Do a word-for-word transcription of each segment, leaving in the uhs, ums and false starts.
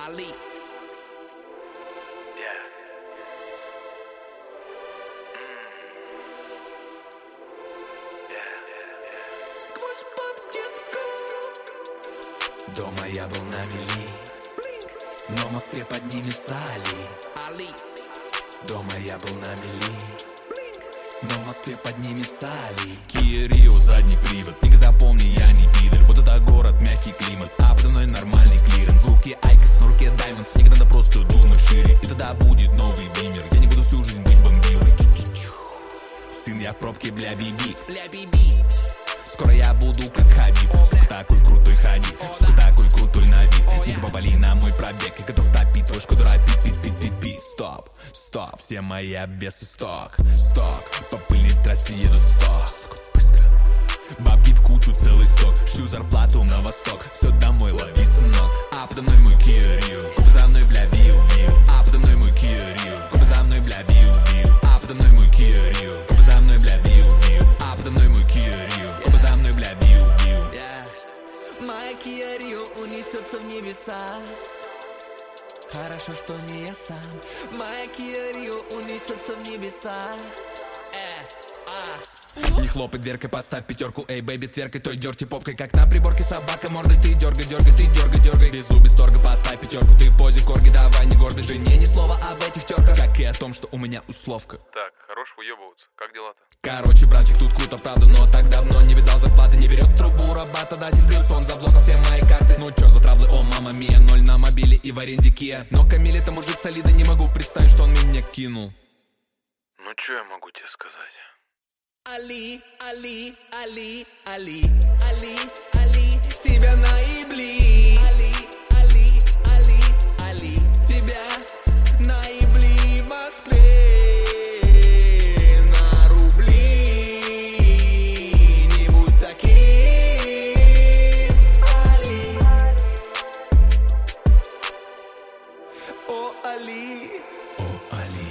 Али. Сквозь папкетку. Дома я был на мели, но в Москве поднимется Али. Али. Дома я был на мели, но в Москве поднимется Али. Kia Rio, задний привод, нигга запомни, я не пидор. Вот это город, мягкий климат, а подо мной нормальный клиренс. В руке Айкос, на руке Даймондс, нигга надо просто думать шире. И тогда будет новый бимер, я не буду всю жизнь быть бомбилой. Сын, я в пробке, бля, биби, бля, биби. Скоро я буду как Хабиб. Сука, такой крутой Хабиб, сука, такой крутой на вид. Нигга попали на мой пробег, я готов топить твой шкодра, пи-пи-пи-пи-пи. Стоп, стоп, все мои обвесы сток, сток. По пыльной трассе еду сток, сука, быстро. Бабки в кучу, целый сток. Шлю зарплату на восток, все домой, лови, сынок. А подо мной мой Kia Rio, купи за мной, бля, виу-виу. А подо мной мой Kia Rio, купи за мной, бля, виу-виу. А подо мной мой Kia Rio, купи за мной, бля, виу-виу. А подо мной мой Kia Rio, купи за мной, бля, виу-виу. Моя Kia Rio унесется в небеса. Хорошо, что не я сам. Моя Kia Rio унесется в небеса. Э, а. Не хлопай дверкой, поставь пятерку. Эй, бэйби, тверкой, той дерти попкой. Как на приборке собака, мордой ты дергай, дергай, ты дергай, дергай. Безу, без торга, поставь пятерку. Ты в позе корги, давай не горбись. Жене ни слова об этих терках, как и о том, что у меня условка. Так, хорош выебываться, как дела-то? Короче, братик, тут круто, правда, но так давно не видал зарплаты. Не берет трубу работодатель, плюс он заблокал все мои карты. Ну чё за траблы, о, мама мия, ноль на мобиле и в аренде Kia. Но Камиль это мужик солидный, не могу представить, что он меня кинул. Ну чё я могу тебе сказать? Али, Али, Али, Али, Али, Али, тебя наебли. Али, Али, Али, Али, тебя наебли в Москве. На рубли, не будь таким. Али, о, Али, о, Али.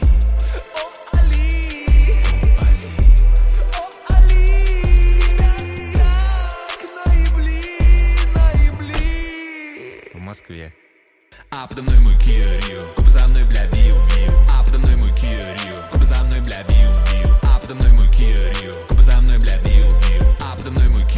В Москве. А подо мной мой Kia Rio, купи за мной, бля, виу-виу. А подо мной мой Kia Rio, купи за мной, бля, виу-виу. А подо мной мой Kia Rio, купи за мной, бля, виу-виу. А подо мной мой